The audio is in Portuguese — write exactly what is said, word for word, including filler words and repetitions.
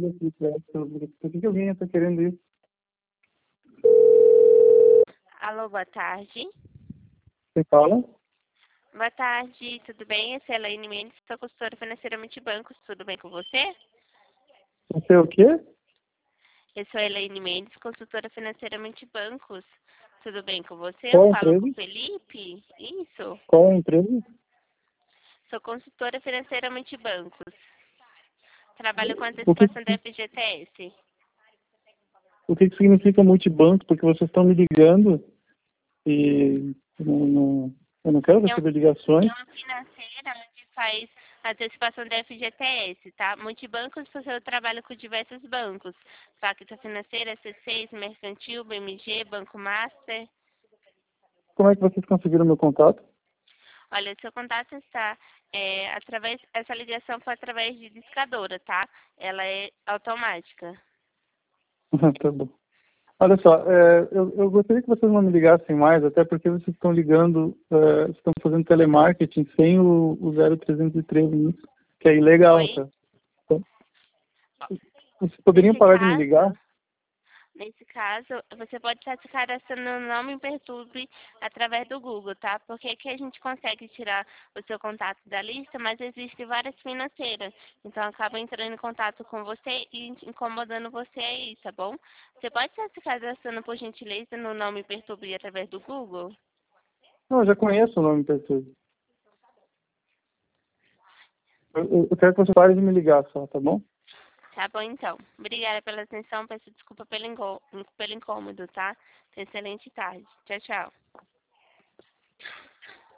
daqui, certo? Por que que alguém está querendo isso? Alô, boa tarde. Você fala? Boa tarde, tudo bem? Essa é a Elaine Mendes, sou consultora financeira Multibancos, tudo bem com você? Você é o quê? Eu sou a Elaine Mendes, consultora financeira Multibancos, tudo bem com você? Eu Qual a falo com empresa? o Felipe? Isso, Qual a empresa? sou consultora financeira Multibancos. Trabalho com O que, antecipação da F G T S. o que que significa multibanco? Porque vocês estão me ligando e eu não, não- eu não quero É um- receber ligações. é uma financeira onde faz antecipação da F G T S, tá? Multibancos, porque eu trabalho com diversos bancos. Facta Financeira, C seis, Mercantil, B M G, Banco Master. Como é que vocês conseguiram meu contato? Olha, seu contato está é, através, essa ligação foi através de discadora, tá? Ela é automática. Tá bom. Olha só, é, eu, eu gostaria que vocês não me ligassem mais, até porque vocês estão ligando, é, estão fazendo telemarketing sem o, o zero trezentos e treze nisso, que é ilegal, Oi? tá? Então, vocês poderiam Nesse parar de me ligar? caso, Nesse caso, você pode estar se cadastrando no Nome Perturbe através do Google, tá? Porque aqui a gente consegue tirar o seu contato da lista, mas existem várias financeiras. Então, acaba entrando em contato com você e incomodando você aí, tá bom? Você pode estar se cadastrando, por gentileza, no Nome Perturbe através do Google? Não, eu já conheço o nome pessoas. Eu, eu eu quero que você pare de me ligar só, tá bom? Tá bom, então. Obrigada pela atenção. Peço desculpa pelo, incô- pelo incômodo, tá? Excelente tarde. Tchau, tchau.